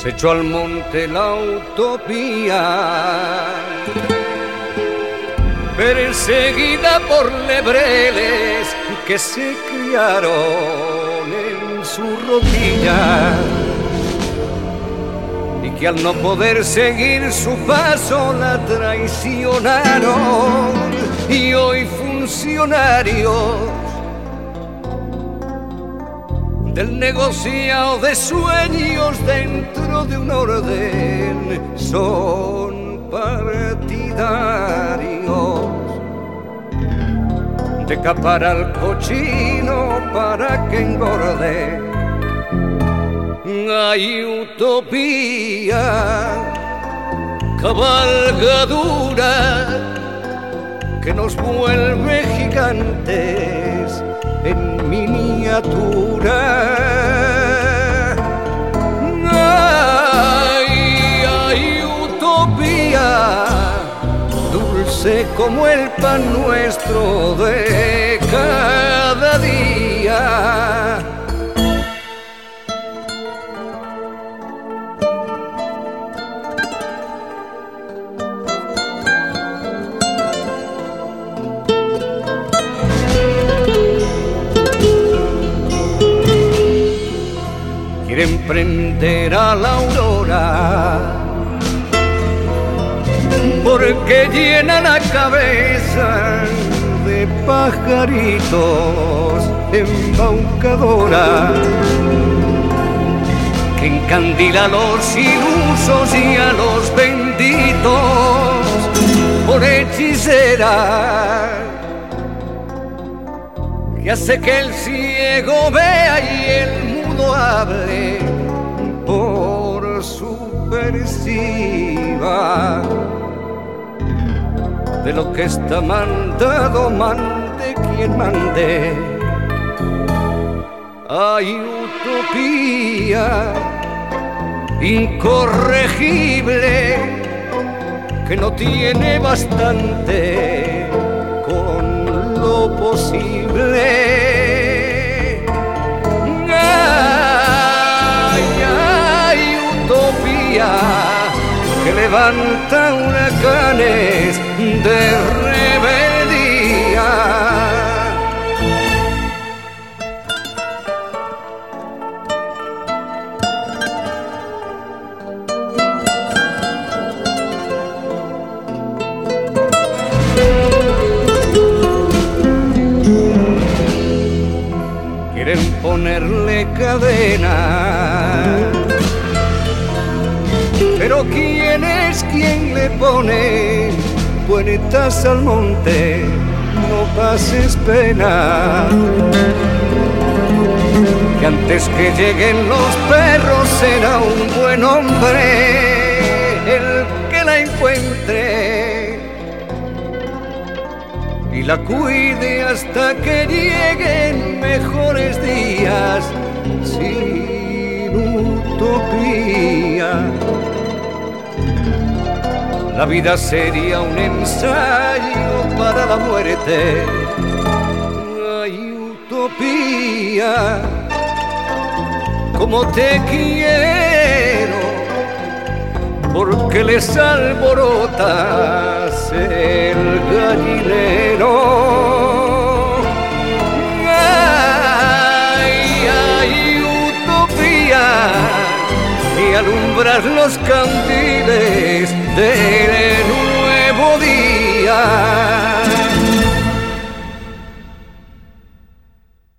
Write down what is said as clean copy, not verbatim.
se echó al monte la utopía, perseguida por lebreles que se criaron en su rodilla y que al no poder seguir su paso la traicionaron, y hoy funcionarios del negociado de sueños dentro de un orden son partidarios de capar al cochino para que engorde. Hay utopía, cabalgadura que nos vuelve gigantes en miniatura. Hay utopía, dulce como el pan nuestro de cada día. Quieren prender a la aurora porque llena la cabeza de pajaritos embaucadora que encandila a los ilusos y a los benditos por hechicera, que hace que el ciego vea y el hable por subversiva. De lo que está mandado, mande quien mande. Hay utopía incorregible que no tiene bastante con lo posible. Que levanta huracanes de rebeldía. Quieren ponerle cadena, pero ¿quién es quien le pone puertas al monte? No pases pena, que antes que lleguen los perros será un buen hombre el que la encuentre y la cuide hasta que lleguen mejores días. Sin utopía la vida sería un ensayo para la muerte. Hay utopía, como te quiero, porque les alborotas el gallinero. Hay utopía y alumbrar los candiles del nuevo día.